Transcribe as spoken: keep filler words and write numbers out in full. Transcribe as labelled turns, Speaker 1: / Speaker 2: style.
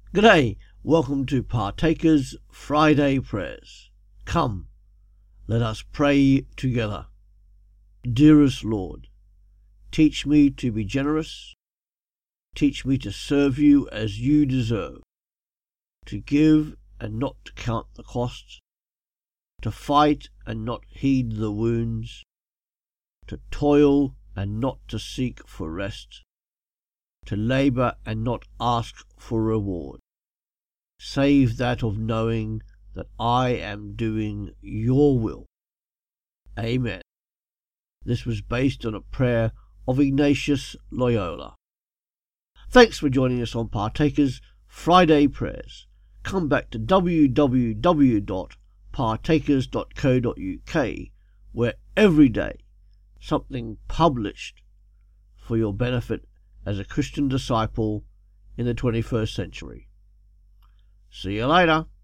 Speaker 1: G'day, welcome to Partakers Friday Prayers. Come, let us pray together. Dearest Lord, teach me to be generous, teach me to serve you as you deserve, to give and not to count the costs, to fight and not heed the wounds, to toil and not to seek for rest, to labour and not ask for reward, save that of knowing that I am doing your will. Amen. This was based on a prayer of Ignatius Loyola. Thanks for joining us on Partakers Friday Prayers. Come back to w w w dot partakers dot co dot u k, where every day something published for your benefit as a Christian disciple in the twenty-first century. See you later.